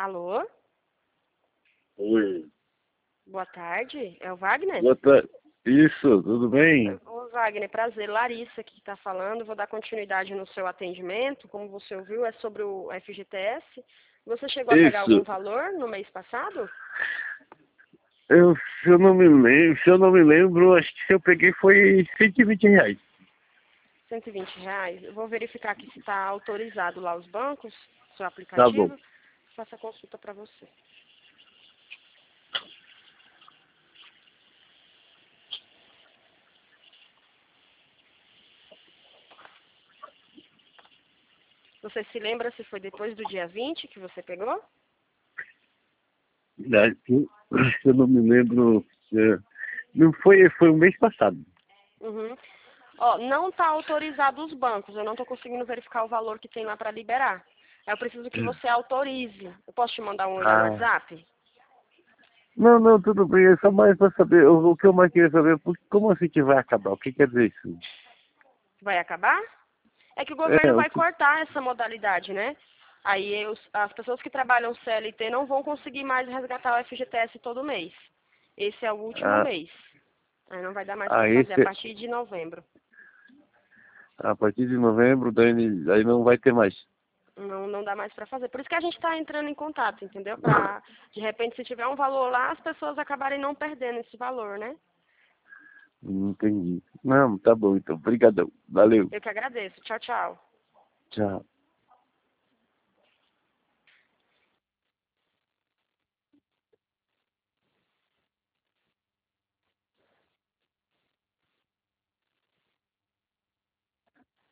Alô? Oi. Boa tarde. É o Wagner? Boa tarde. Isso, tudo bem? Ô, Wagner, prazer. Larissa aqui que está falando. Vou dar continuidade no seu atendimento. Como você ouviu, é sobre o FGTS. Você chegou a pegar algum Isso. valor no mês passado? Se eu não me lembro, acho que se eu peguei foi R$ 120. R$ 120. Eu vou verificar aqui se está autorizado lá os bancos, seu Tá bom. aplicativo. Faça a consulta para você. Você se lembra se foi depois do dia 20 que você pegou? Se eu não me lembro, não foi o mês passado. Uhum. Ó, não está autorizado os bancos. Eu não estou conseguindo verificar o valor que tem lá para liberar. Eu preciso que você autorize. Eu posso te mandar um oi no Ah. WhatsApp? Não, tudo bem, é só mais para saber, o que eu mais queria saber, como assim que vai acabar? O que quer dizer isso? Vai acabar? É que o É, governo vai cortar essa modalidade, né? Aí as pessoas que trabalham CLT não vão conseguir mais resgatar o FGTS todo mês. Esse é o último ah, mês. Aí não vai dar mais para ah, fazer a esse, partir de novembro. a partir de novembro, daí, aí não vai ter mais. Não dá mais para fazer. Por isso que a gente está entrando em contato, entendeu? Para, de repente, se tiver um valor lá, as pessoas acabarem não perdendo esse valor, né? Entendi. Não, tá bom então. Obrigadão. Valeu. Eu que agradeço. Tchau, tchau. Tchau.